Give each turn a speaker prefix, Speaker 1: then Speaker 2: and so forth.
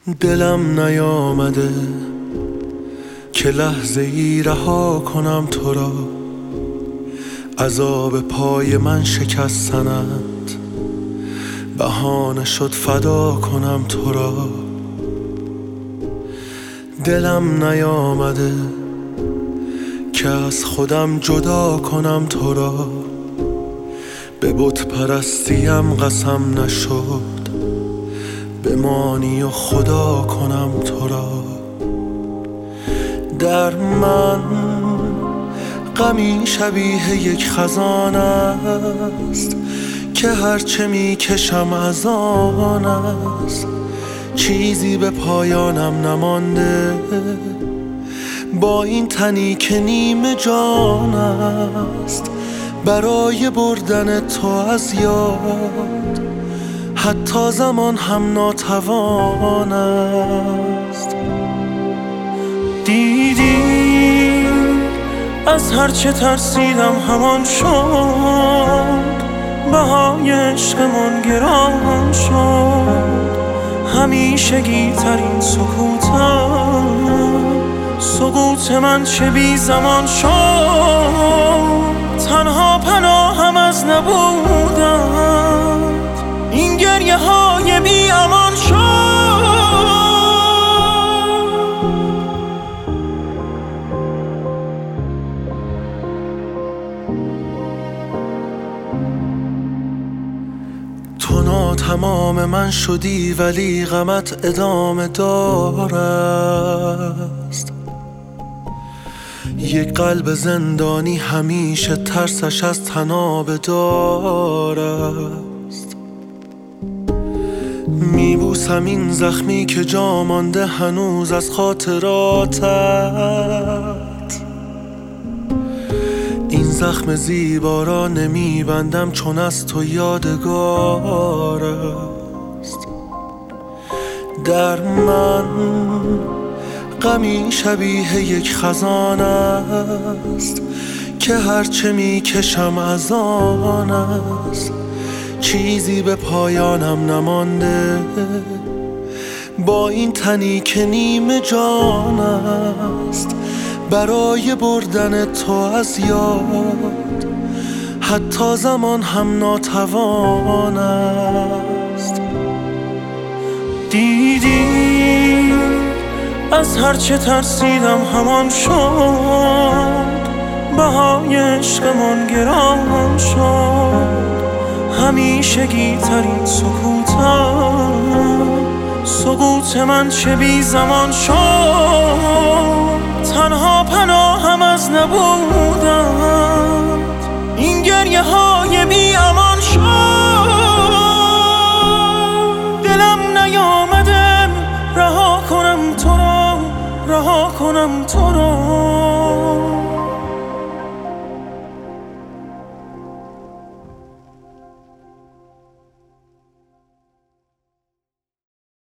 Speaker 1: دلم نیامده که لحظه ای رها کنم تو را، عذاب پای من شکستنت بهانه شد فدا کنم تو را. دلم نیامده که از خودم جدا کنم تو را، به بت پرستیم قسم نشد بمانی و خدا کنم تو را. در من غمی شبیه یک خزان است که هرچه می کشم از آن است، چیزی به پایانم نمانده با این تنی که نیم جان است. برای بردن تو از یاد حتی زمان هم ناتوان است. دیدی از هرچه ترسیدم همان شد، بهای عشقمون گران شد. همیشگی ترین سکوت من چه بی زمان شد. تنها پناهم از نبودن این گریه های بی امان شد. تو ناتمام من شدی ولی غمت ادامه دارست. یک قلب زندانی همیشه ترسش از تنابه دارست. میبوسم این زخمی که جا مانده هنوز از خاطراتت. این زخم زیبا را نمیبندم چون از تو یادگار است. در من غمی شبیه یک خزان است که هرچه می کشم از آن است، چیزی به پایانم نمانده با این تنی که نیم جان است. برای بردن تو از یاد حتی زمان هم ناتوان است. دیدی از هرچه ترسیدم همان شد، بهای عشقمون گران شد. همیشگی ترین سکوت من چه بی زمان شد. تنها پناهم از نبودن این گریه های بی امان شد. دلم نیامده رها کنم تو را